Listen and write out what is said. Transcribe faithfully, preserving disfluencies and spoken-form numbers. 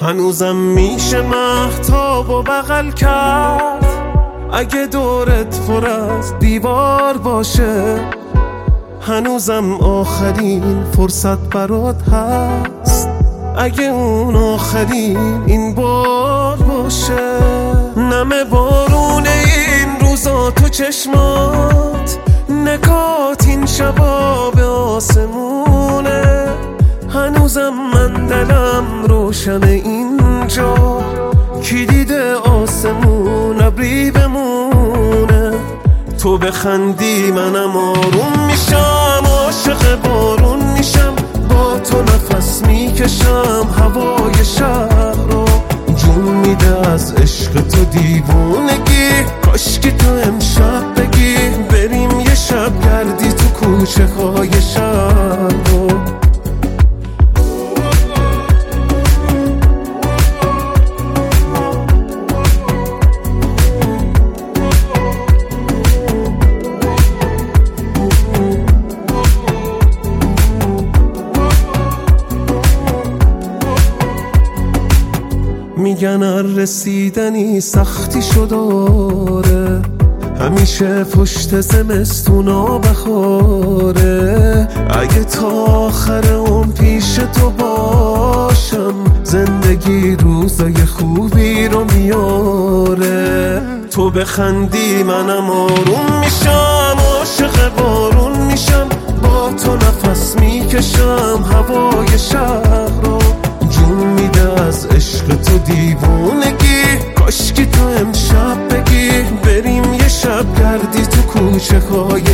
هنوزم میشه مهتاب و بغل کرد اگه دورت پر از دیوار باشه. هنوزم آخرین فرصت برات هست اگه اون آخرین این بار باشه. نمه بارون این روزا تو چشمات، نکات این شبا به آسمونه. هنوزم من دلم روشن اینجا، کلید آسمون ابری بمونه. تو بخندی منم آروم میشم، عاشق بارون میشم، با تو نفس میکشم هوای شهر رو. جون میده از عشق تو دیوونگی، کاش که تو امشب بگی بریم یه شب گردی تو کوچه های شهر رو. میگن رسیدنی سختی شداره، همیشه پشت زمستونا بخاره. اگه تا آخر اون پیش تو باشم، زندگی روزای خوبی رو میاره. تو بخندی منم آروم میشم، عاشق بارون میشم، با تو نفس میکشم هوای شهر رو. جون میده از عشق تو دیوونگی، کاش که تو امشب بگی بریم یه شب گردی تو کوچه های